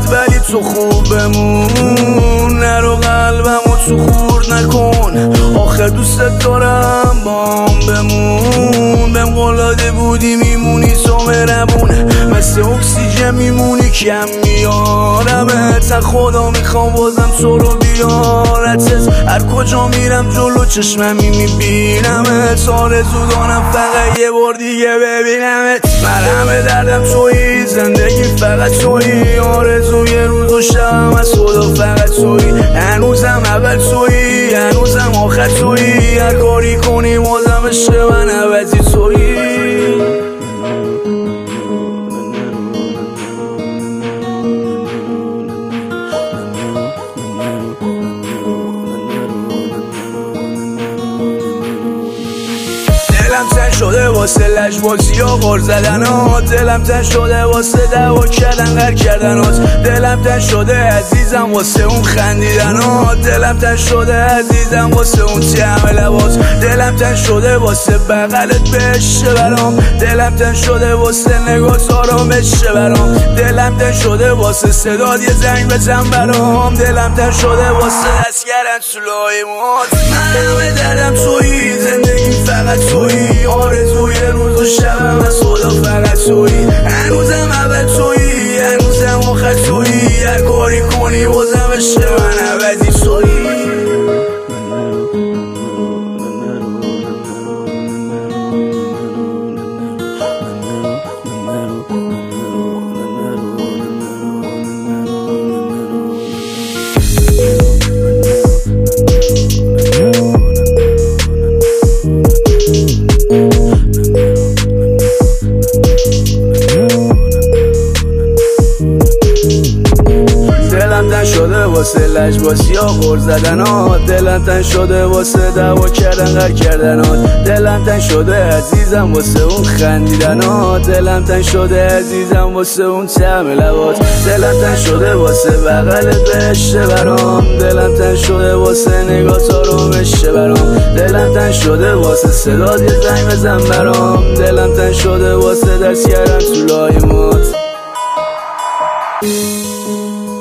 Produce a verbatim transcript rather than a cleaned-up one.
ولی تو خوب بمون، نرو قلبمو تو خورد نکن، آخر دوستت دارم بام بمون. بهم قول داده بودی میمونی تو مهربون، مثل اکسیژن میمونی کم میارمت، خدا میخوام بازم تو رو بیارتت، هر کجا میرم جلو چشممی میبینمت، آرزو دارم فقط یه بار دیگه ببینمت. مرهم دردم تویی، زندگی فقط تویی، آرزو یه روز و شبم از خدا فقط تویی، هنوزم اول تویی، هنوزم آخر تویی، هر کاری کنی بازم عشق من عوضی تویی. دلم تن شده واسه لجبازی ها غر زدنات، دلم تن شده واسه دعوا کردن غر کردنات، دلم تن شده عزیزم واسه اون خندیدنات، دلم تن شده عزیزم واسه اون طعم لبات، دلم تن شده واسه بغلت بشه برام، دلم تن شده واسه نگات آرامش برام، دلم تن شده واسه صدات یه زنگ بزن برام، دلم تن شده واسه دست کردن تو لایمات. من همه دردم تویی، زندگی فقط تویی، آرزوی روز و شبم از خدا فقط تویی، هنوزم اول تویی، هنوزم آخر تویی، هر کاری کنی بازم عشق من عوضی تویی. دلم تن شده واسه لجبازی ها غر زدنات، دلم تن شده واسه دعوا کردن غر کردنات، دلم تن شده عزیزم واسه اون خندیدنات، دلم تن شده عزیزم واسه اون طعم لبات، دلم تن شده واسه بغلت بشه برام، دلم تن شده واسه نگات آرامش برام، دلم تن شده واسه صدات یه زنگ بزن برام، دلم تن شده واسه دست کردن تو لایمات.